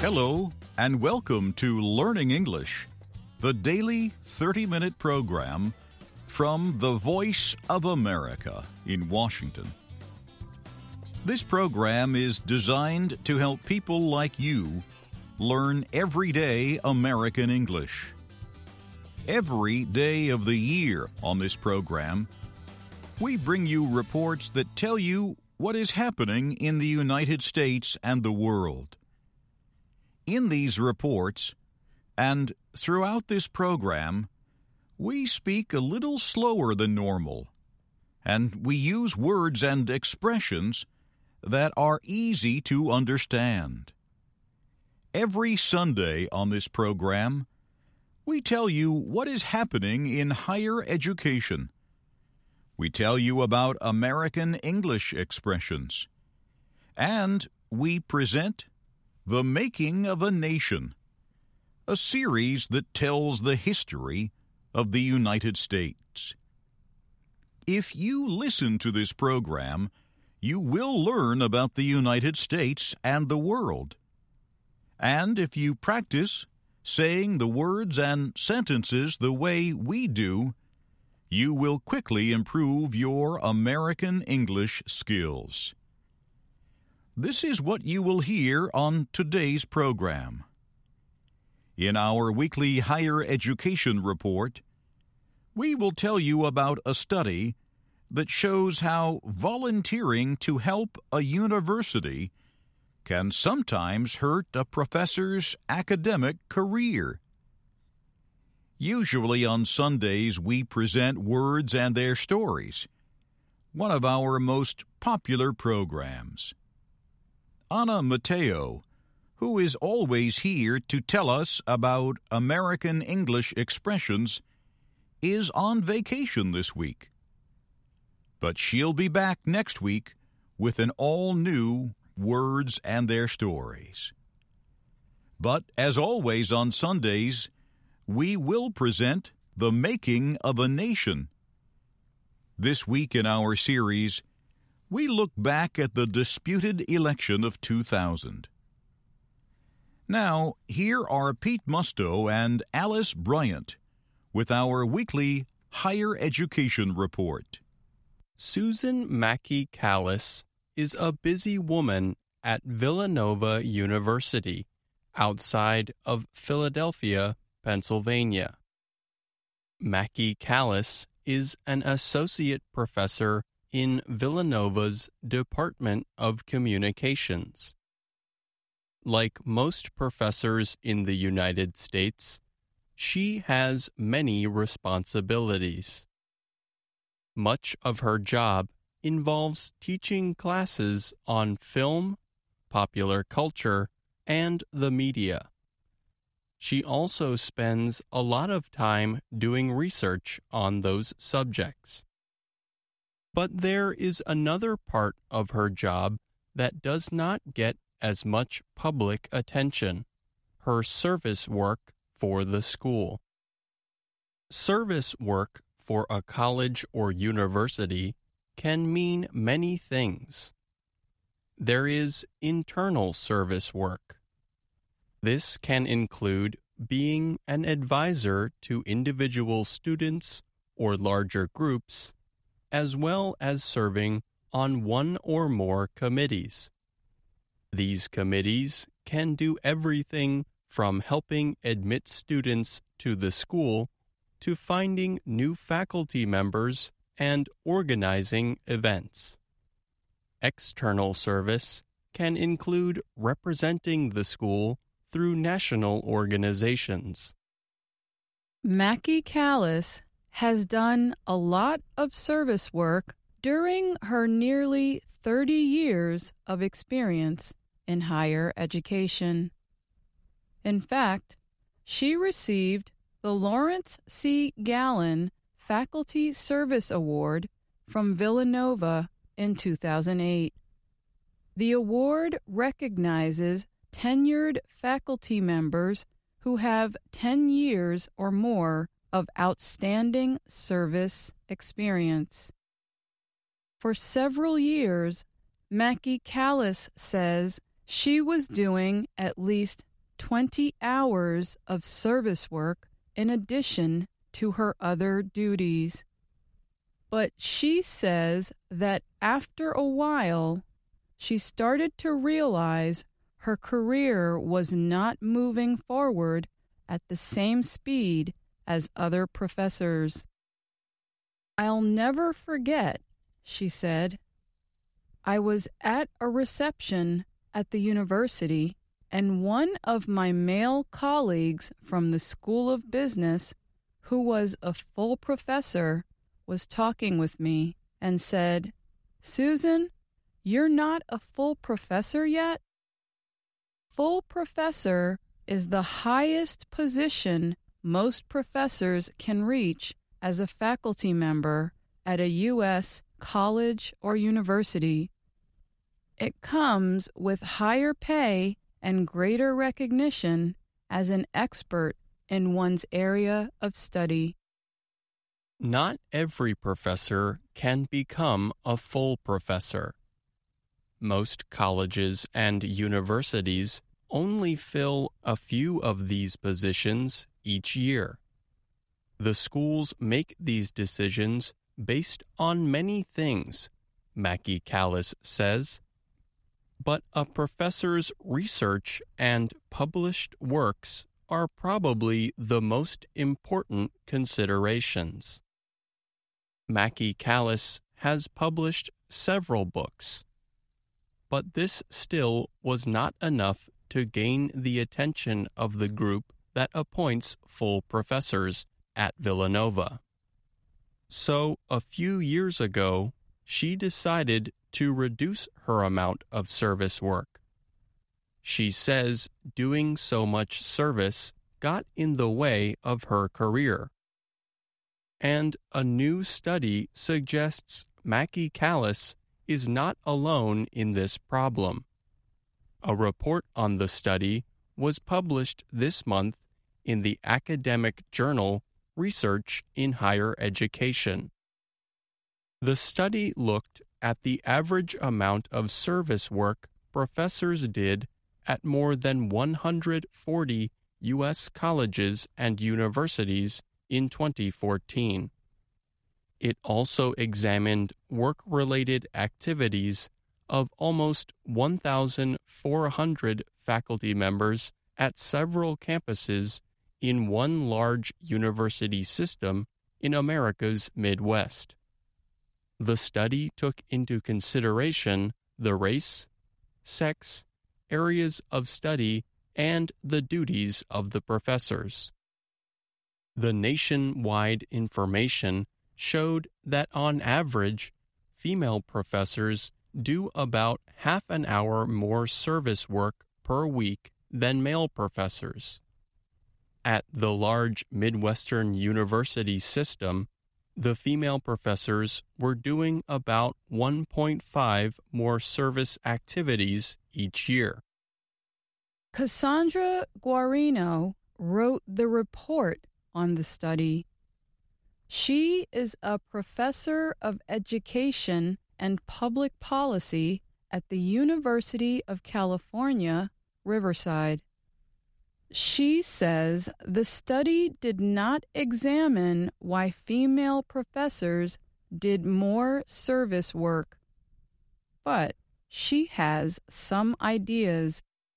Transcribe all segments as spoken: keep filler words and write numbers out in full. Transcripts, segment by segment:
Hello, and welcome to Learning English, the daily thirty-minute program from the Voice of America in Washington. This program is designed to help people like you learn everyday American English. Every day of the year on this program, we bring you reports that tell you what is happening in the United States and the world. In these reports, and throughout this program, we speak a little slower than normal, and we use words and expressions that are easy to understand. Every Sunday on this program, we tell you what is happening in higher education. We tell you about American English expressions. And we present The Making of a Nation, a series that tells the history of the United States. If you listen to this program, you will learn about the United States and the world. And if you practice saying the words and sentences the way we do, you will quickly improve your American English skills. This is what you will hear on today's program. In our weekly higher education report, we will tell you about a study that shows how volunteering to help a university can sometimes hurt a professor's academic career. Usually on Sundays, we present Words and Their Stories, one of our most popular programs. Anna Mateo, who is always here to tell us about American English expressions, is on vacation this week. But she'll be back next week with an all-new Words and Their Stories. But as always on Sundays, we will present The Making of a Nation. This week in our series, we look back at the disputed election of two thousand. Now, here are Pete Musto and Alice Bryant with our weekly Higher Education Report. Susan Mackey Callis is a busy woman at Villanova University, outside of Philadelphia, Pennsylvania. Mackey Callis is an associate professor in Villanova's Department of Communications. Like most professors in the United States, she has many responsibilities. Much of her job involves teaching classes on film, popular culture, and the media. She also spends a lot of time doing research on those subjects. But there is another part of her job that does not get as much public attention: her service work for the school. Service work for a college or university can mean many things. There is internal service work. This can include being an advisor to individual students or larger groups, as well as serving on one or more committees. These committees can do everything from helping admit students to the school to finding new faculty members and organizing events. External service can include representing the school through national organizations. Mackey Callis has done a lot of service work during her nearly thirty years of experience in higher education. In fact, she received the Lawrence C. Gallen Faculty Service Award from Villanova in two thousand eight. The award recognizes tenured faculty members who have ten years or more of outstanding service experience. For several years, Mackey Callis says she was doing at least twenty hours of service work in addition to her other duties. But she says that after a while, she started to realize her career was not moving forward at the same speed as other professors. "I'll never forget," she said. "I was at a reception at the university, and one of my male colleagues from the School of Business, who was a full professor, was talking with me and said, 'Susan, you're not a full professor yet?' Full professor is the highest position most professors can reach as a faculty member at a U S college or university. It comes with higher pay and greater recognition as an expert in one's area of study." Not every professor can become a full professor. Most colleges and universities only fill a few of these positions each year. The schools make these decisions based on many things, Mackie Callis says, but a professor's research and published works are probably the most important considerations. Mackie Callis has published several books, but this still was not enough to gain the attention of the group that appoints full professors at Villanova. So, a few years ago, she decided to reduce her amount of service work. She says doing so much service got in the way of her career. And a new study suggests Mackie Callis is not alone in this problem. A report on the study was published this month in the academic journal Research in Higher Education. The study looked at the average amount of service work professors did at more than one hundred forty U S colleges and universities in twenty fourteen. It also examined work-related activities of almost one thousand four hundred faculty members at several campuses in one large university system in America's Midwest. The study took into consideration the race, sex, areas of study, and the duties of the professors. The nationwide information showed that on average, female professors do about half an hour more service work per week than male professors. At the large Midwestern university system, the female professors were doing about one point five more service activities each year. Cassandra Guarino wrote the report on the study. She is a professor of education and public policy at the University of California, Riverside. She says the study did not examine why female professors did more service work, but she has some ideas.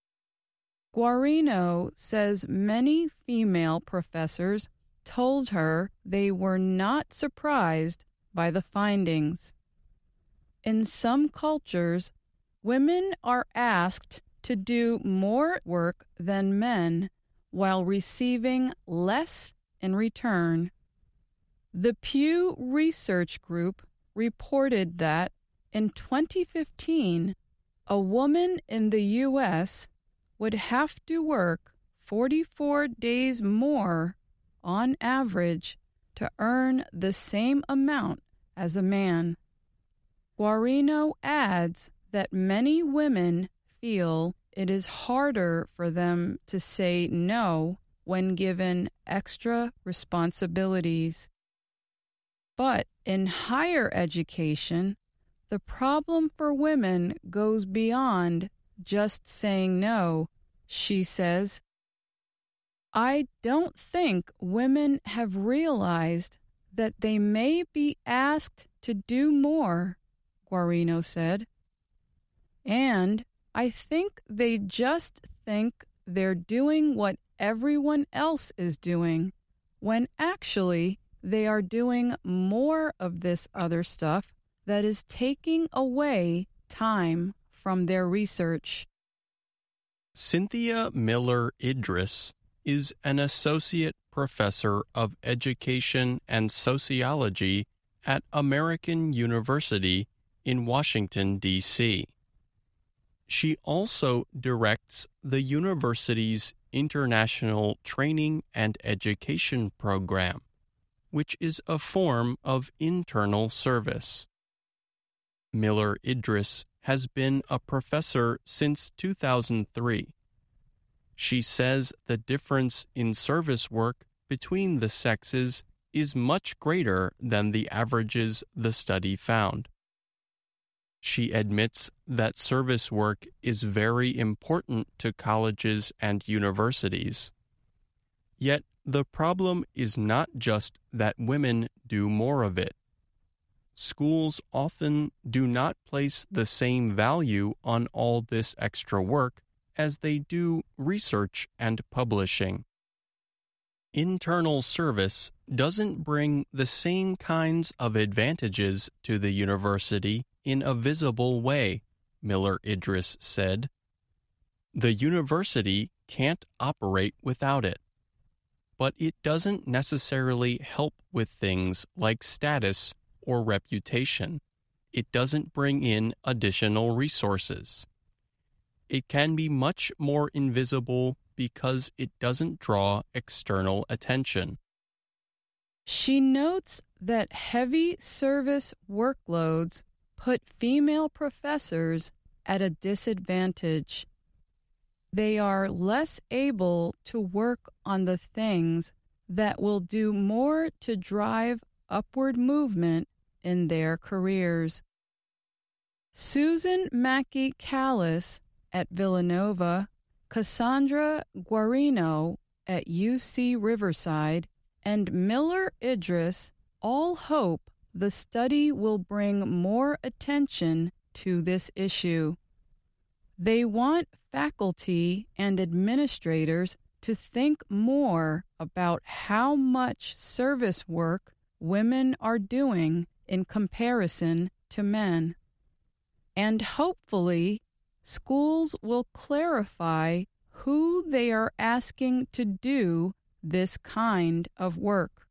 Guarino says many female professors told her they were not surprised by the findings. In some cultures, women are asked to do more work than men while receiving less in return. The Pew Research Group reported that in twenty fifteen, a woman in the U S would have to work forty-four days more on average to earn the same amount as a man. Guarino adds that many women feel it is harder for them to say no when given extra responsibilities. But in higher education, the problem for women goes beyond just saying no, she says. I don't think women have realized that they may be asked to do more, Guarino said. And I think they just think they're doing what everyone else is doing, when actually they are doing more of this other stuff that is taking away time from their research. Cynthia Miller Idris is an associate professor of education and sociology at American University in Washington, D C She also directs the university's International Training and Education Program, which is a form of internal service. Miller Idris has been a professor since two thousand three. She says the difference in service work between the sexes is much greater than the averages the study found. She admits that service work is very important to colleges and universities. Yet the problem is not just that women do more of it. Schools often do not place the same value on all this extra work as they do research and publishing. Internal service doesn't bring the same kinds of advantages to the university in a visible way, Miller Idris said. The university can't operate without it. But it doesn't necessarily help with things like status or reputation. It doesn't bring in additional resources. It can be much more invisible because it doesn't draw external attention. She notes that heavy service workloads put female professors at a disadvantage. They are less able to work on the things that will do more to drive upward movement in their careers. Susan Mackey Callis at Villanova, Cassandra Guarino at U C Riverside, and Miller Idris all hope the study will bring more attention to this issue. They want faculty and administrators to think more about how much service work women are doing in comparison to men. And hopefully, schools will clarify who they are asking to do this kind of work.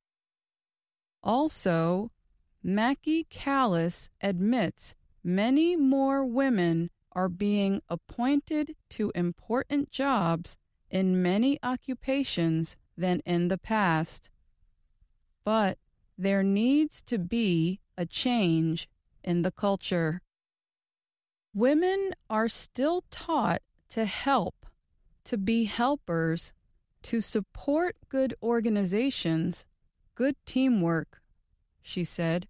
Also, Mackey Callis admits many more women are being appointed to important jobs in many occupations than in the past. But there needs to be a change in the culture. Women are still taught to help, to be helpers, to support good organizations, good teamwork, she said.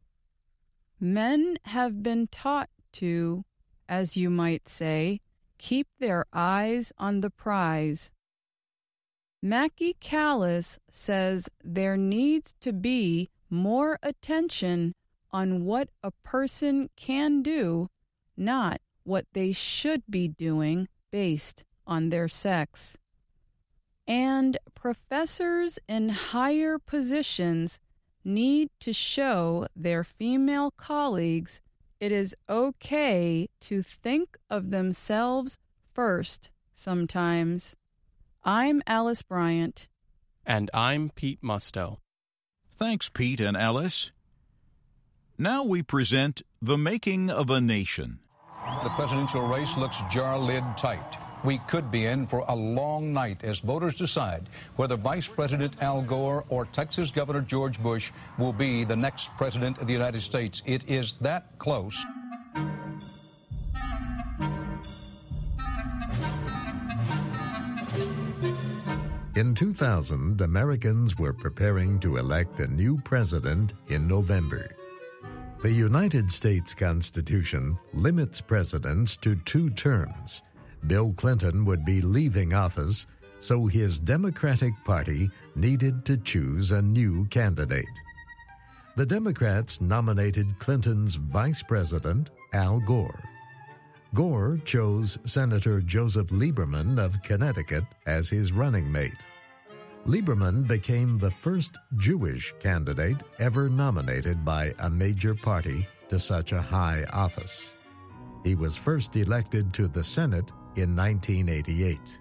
Men have been taught to, as you might say, keep their eyes on the prize. Mackey Callis says there needs to be more attention on what a person can do, not what they should be doing based on their sex. And professors in higher positions need to show their female colleagues it is okay to think of themselves first sometimes. I'm Alice Bryant. And I'm Pete Musto. Thanks, Pete and Alice. Now we present The Making of a Nation. The presidential race looks jar-lid tight. We could be in for a long night as voters decide whether Vice President Al Gore or Texas Governor George Bush will be the next president of the United States. It is that close. In two thousand, Americans were preparing to elect a new president in November. The United States Constitution limits presidents to two terms. Bill Clinton would be leaving office, so his Democratic Party needed to choose a new candidate. The Democrats nominated Clinton's Vice President, Al Gore. Gore chose Senator Joseph Lieberman of Connecticut as his running mate. Lieberman became the first Jewish candidate ever nominated by a major party to such a high office. He was first elected to the Senate in nineteen eighty-eight.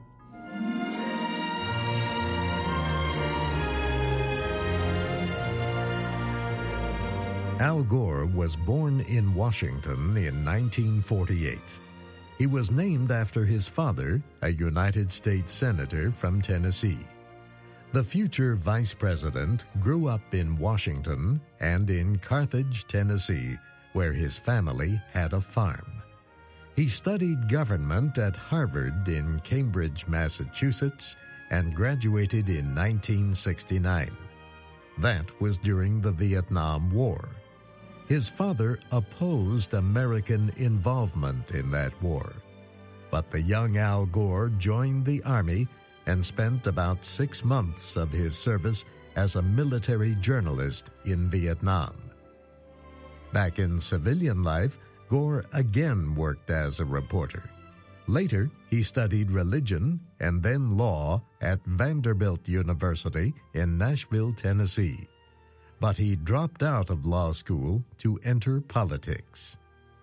Al Gore was born in Washington in nineteen forty-eight. He was named after his father, a United States Senator from Tennessee. The future vice president grew up in Washington and in Carthage, Tennessee, where his family had a farm. He studied government at Harvard in Cambridge, Massachusetts, and graduated in nineteen sixty-nine. That was during the Vietnam War. His father opposed American involvement in that war, but the young Al Gore joined the Army and spent about six months of his service as a military journalist in Vietnam. Back in civilian life, Gore again worked as a reporter. Later, he studied religion and then law at Vanderbilt University in Nashville, Tennessee. But he dropped out of law school to enter politics.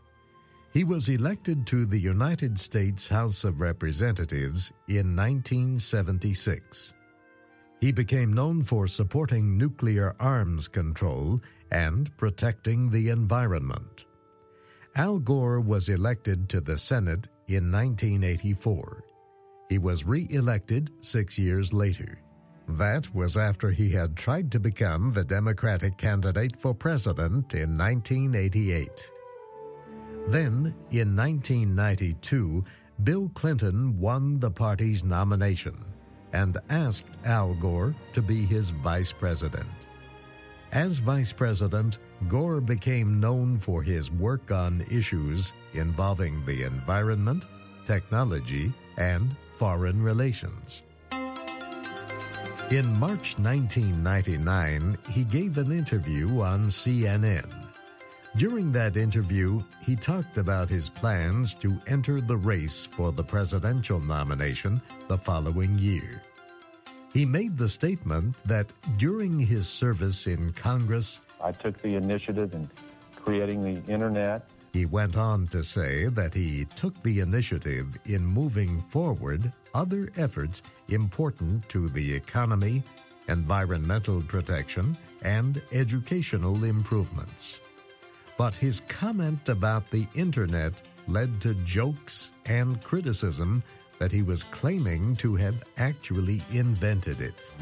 He was elected to the United States House of Representatives in nineteen seventy-six. He became known for supporting nuclear arms control and protecting the environment. Al Gore was elected to the Senate in nineteen eighty-four. He was re-elected six years later. That was after he had tried to become the Democratic candidate for president in nineteen eighty-eight. Then, in nineteen ninety-two, Bill Clinton won the party's nomination and asked Al Gore to be his vice president. As vice president, Gore became known for his work on issues involving the environment, technology, and foreign relations. In March nineteen ninety-nine, he gave an interview on C N N. During that interview, he talked about his plans to enter the race for the presidential nomination the following year. He made the statement that during his service in Congress, I took the initiative in creating the Internet. He went on to say that he took the initiative in moving forward other efforts important to the economy, environmental protection, and educational improvements. But his comment about the Internet led to jokes and criticism that he was claiming to have actually invented it.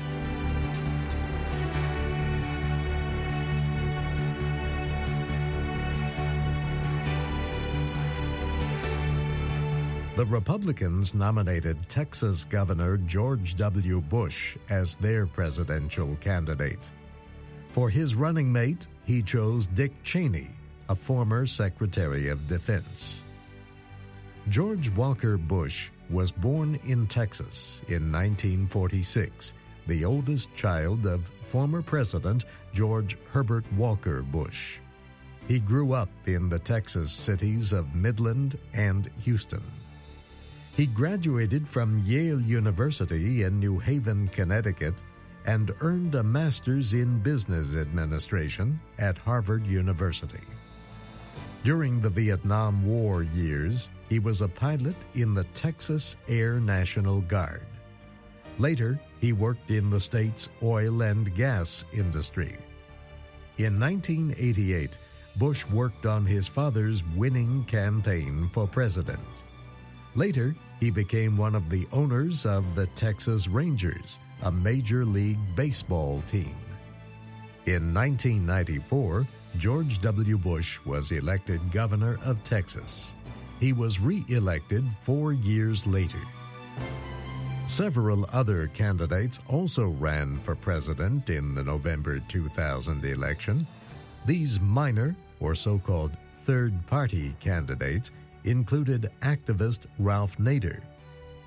The Republicans nominated Texas Governor George W. Bush as their presidential candidate. For his running mate, he chose Dick Cheney, a former Secretary of Defense. George Walker Bush was born in Texas in nineteen forty-six, the oldest child of former President George Herbert Walker Bush. He grew up in the Texas cities of Midland and Houston. He graduated from Yale University in New Haven, Connecticut, and earned a master's in business administration at Harvard University. During the Vietnam War years, he was a pilot in the Texas Air National Guard. Later, he worked in the state's oil and gas industry. In nineteen eighty-eight, Bush worked on his father's winning campaign for president. Later, he became one of the owners of the Texas Rangers, a Major League Baseball team. In nineteen ninety-four, George W. Bush was elected governor of Texas. He was re-elected four years later. Several other candidates also ran for president in the November two thousand election. These minor, or so-called third-party candidates included activist Ralph Nader,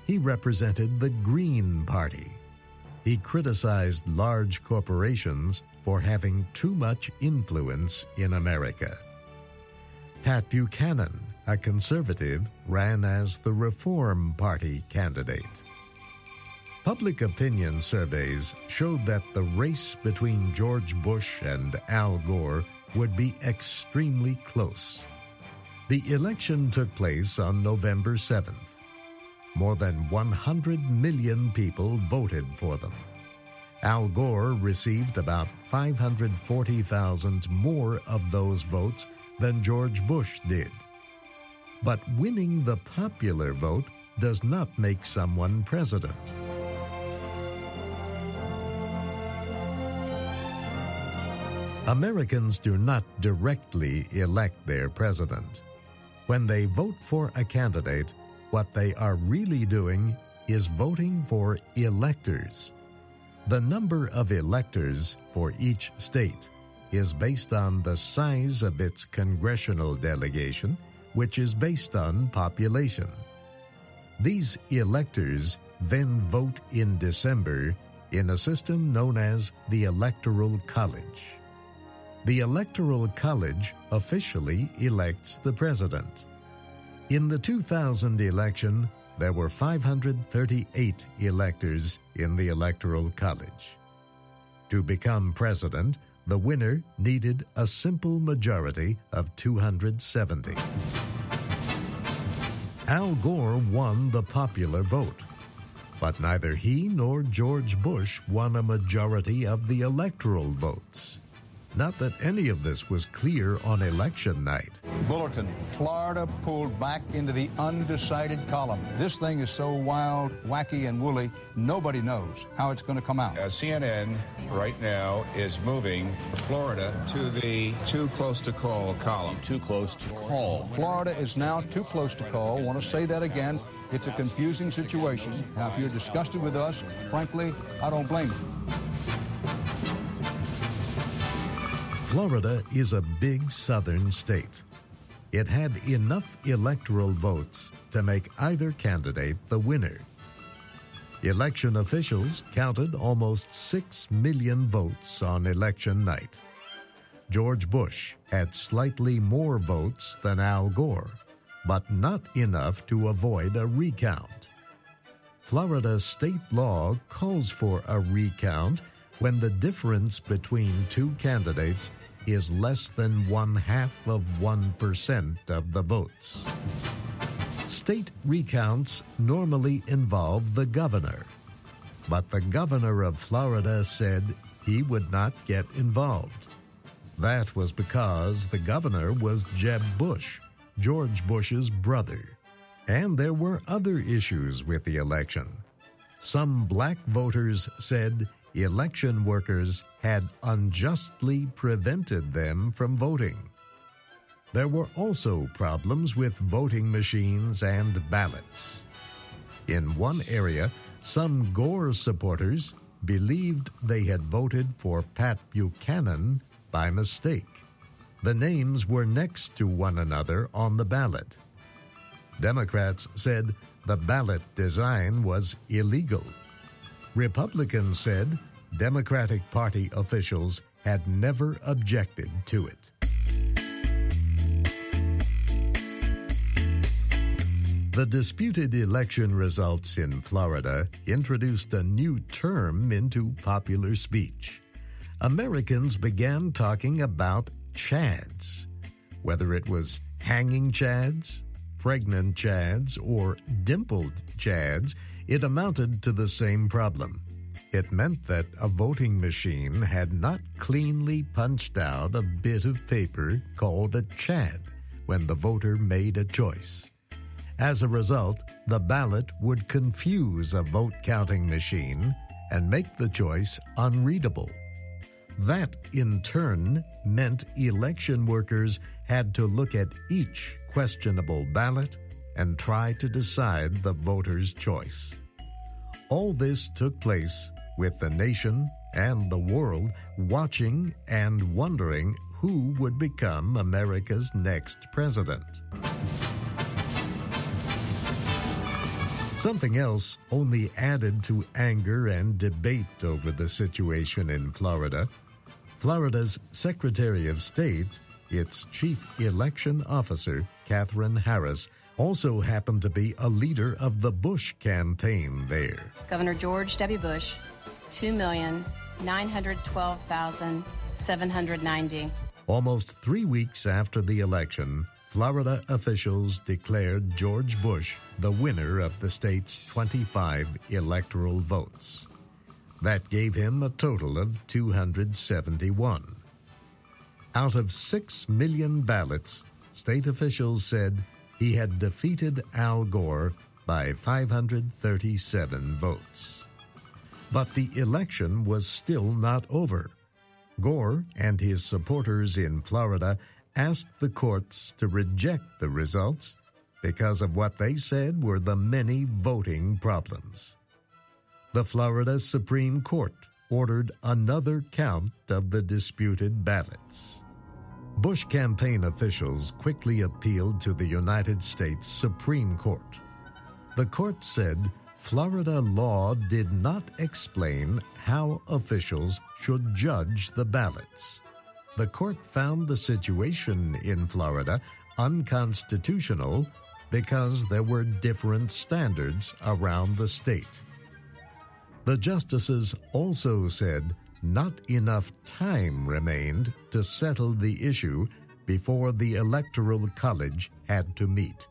He represented the Green Party. He criticized large corporations for having too much influence in America. Pat Buchanan, a conservative, ran as the Reform Party candidate. Public opinion surveys showed that the race between George Bush and Al Gore would be extremely close. The election took place on November seventh. More than one hundred million people voted for them. Al Gore received about five hundred forty thousand more of those votes than George Bush did. But winning the popular vote does not make someone president. Americans do not directly elect their president. When they vote for a candidate, what they are really doing is voting for electors. The number of electors for each state is based on the size of its congressional delegation, which is based on population. These electors then vote in December in a system known as the Electoral College. The Electoral College officially elects the president. In the two thousand election, there were five hundred thirty-eight electors in the Electoral College. To become president, the winner needed a simple majority of two hundred seventy. Al Gore won the popular vote, but neither he nor George Bush won a majority of the electoral votes. Not that any of this was clear on election night. Bulletin, Florida pulled back into the undecided column. This thing is so wild, wacky, and woolly, nobody knows how it's going to come out. Uh, C N N right now is moving Florida to the too close to call column. Too close to call. Florida is now too close to call. I want to say that again. It's a confusing situation. Now, if you're disgusted with us, frankly, I don't blame you. Florida is a big southern state. It had enough electoral votes to make either candidate the winner. Election officials counted almost six million votes on election night. George Bush had slightly more votes than Al Gore, but not enough to avoid a recount. Florida state law calls for a recount when the difference between two candidates is less than one half of one percent of the votes. State recounts normally involve the governor, but the governor of Florida said he would not get involved. That was because the governor was Jeb Bush, George Bush's brother, and there were other issues with the election. Some black voters said election workers had unjustly prevented them from voting. There were also problems with voting machines and ballots. In one area, some Gore supporters believed they had voted for Pat Buchanan by mistake. The names were next to one another on the ballot. Democrats said the ballot design was illegal. Republicans said Democratic Party officials had never objected to it. The disputed election results in Florida introduced a new term into popular speech. Americans began talking about chads. Whether it was hanging chads, pregnant chads, or dimpled chads, it amounted to the same problem. It meant that a voting machine had not cleanly punched out a bit of paper called a chad when the voter made a choice. As a result, the ballot would confuse a vote-counting machine and make the choice unreadable. That, in turn, meant election workers had to look at each questionable ballot and try to decide the voter's choice. All this took place with the nation and the world watching and wondering who would become America's next president. Something else only added to anger and debate over the situation in Florida. Florida's Secretary of State, its chief election officer, Katherine Harris, also happened to be a leader of the Bush campaign there. Governor George W. Bush, two million nine hundred twelve thousand seven hundred ninety. Almost three weeks after the election, Florida officials declared George Bush the winner of the state's twenty-five electoral votes. That gave him a total of two hundred seventy-one. Out of six million ballots, state officials said he had defeated Al Gore by five hundred thirty-seven votes. But the election was still not over. Gore and his supporters in Florida asked the courts to reject the results because of what they said were the many voting problems. The Florida Supreme Court ordered another count of the disputed ballots. Bush campaign officials quickly appealed to the United States Supreme Court. The court said Florida law did not explain how officials should judge the ballots. The court found the situation in Florida unconstitutional because there were different standards around the state. The justices also said not enough time remained to settle the issue before the Electoral College had to meet.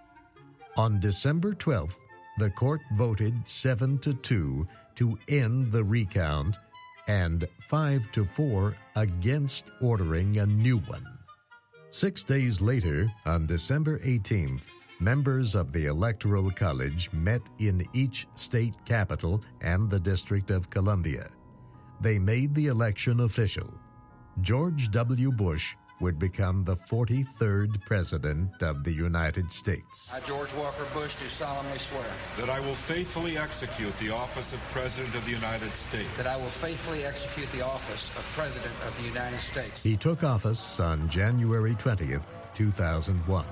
On December twelfth, the court voted seven to two to end the recount and five to four against ordering a new one. Six days later, on December eighteenth, members of the Electoral College met in each state capital and the District of Columbia. They made the election official. George W. Bush would become the forty-third President of the United States. I, George Walker Bush, do solemnly swear that I will faithfully execute the office of President of the United States. That I will faithfully execute the office of President of the United States. He took office on January twentieth, two thousand one.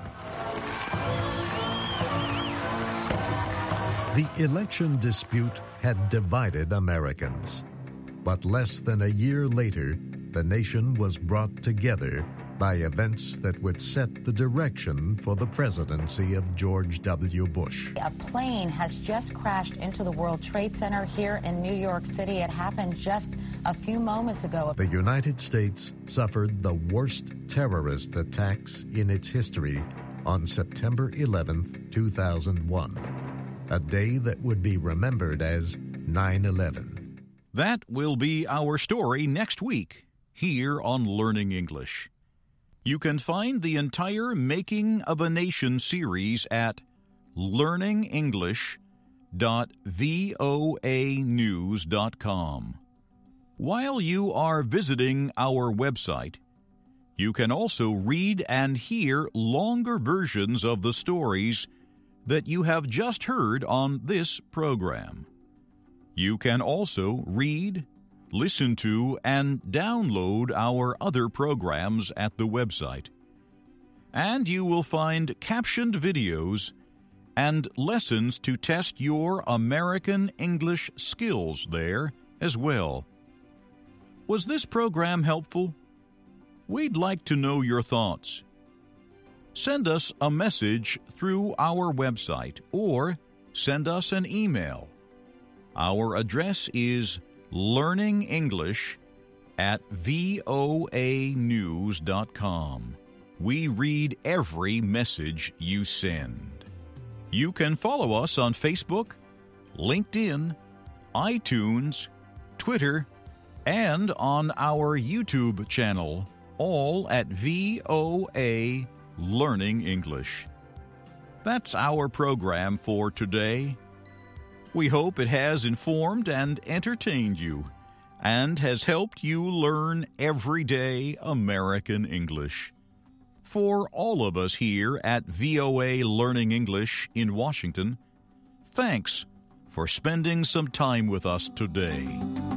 The election dispute had divided Americans. But less than a year later, the nation was brought together by events that would set the direction for the presidency of George W. Bush. A plane has just crashed into the World Trade Center here in New York City. It happened just a few moments ago. The United States suffered the worst terrorist attacks in its history on September eleventh, two thousand one, a day that would be remembered as nine eleven. That will be our story next week here on Learning English. You can find the entire Making of a Nation series at learning english dot voa news dot com. While you are visiting our website, you can also read and hear longer versions of the stories that you have just heard on this program. You can also read, listen to, and download our other programs at the website. And you will find captioned videos and lessons to test your American English skills there as well. Was this program helpful? We'd like to know your thoughts. Send us a message through our website or send us an email. Our address is learning english at voa news dot com. We read every message you send. You can follow us on Facebook, LinkedIn, iTunes, Twitter, and on our YouTube channel, all at V O A Learning English. That's our program for today. We hope it has informed and entertained you and has helped you learn everyday American English. For all of us here at V O A Learning English in Washington, thanks for spending some time with us today.